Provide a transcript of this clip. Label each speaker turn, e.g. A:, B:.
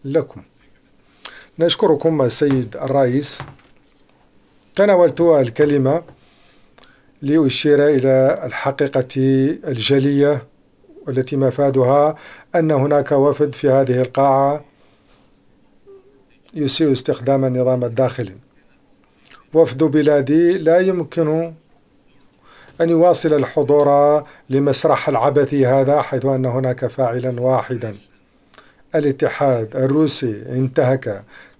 A: لكم. نشكركم السيد الرئيس. تناولت الكلمة لأشير إلى الحقيقة الجلية والتي مفادها أن هناك وفد في هذه القاعة يسيء استخدام النظام الداخلي. وفد بلادي لا يمكن أن يواصل الحضور لمسرح العبث هذا، حيث أن هناك فاعلا واحدا. الاتحاد الروسي انتهك